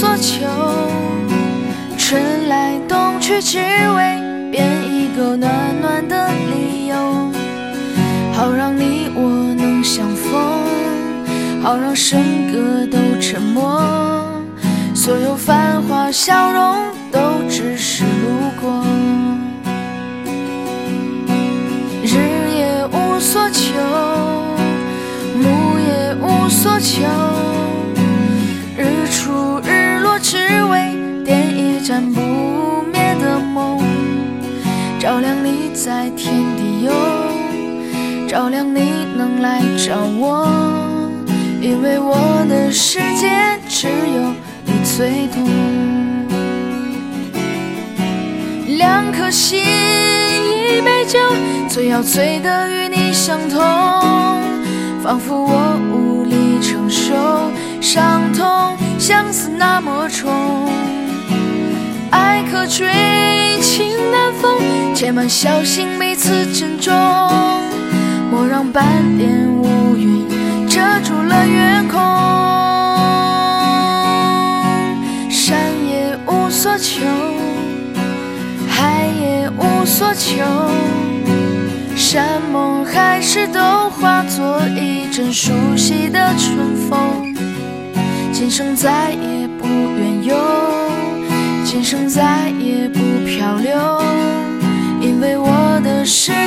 所求，春来冬去，只为编一个暖暖的理由，好让你我能相逢，好让笙歌都沉默，所有繁华笑容都只是路过。日也无所求，暮也无所求，日出日落只为点一盏不灭的梦，照亮你在天地游，照亮你能来找我，因为我的世界只有你最懂。两颗心一杯酒，醉要醉得与你相同，仿佛我无力承受伤痛，相思那么重，爱可追情难逢，且慢小心彼此珍重，莫让半点乌云遮住了月空。山也无所求，海也无所求，山盟海誓都化作一阵熟悉的春风，今生再也不远游，今生再也不漂流，因为我的世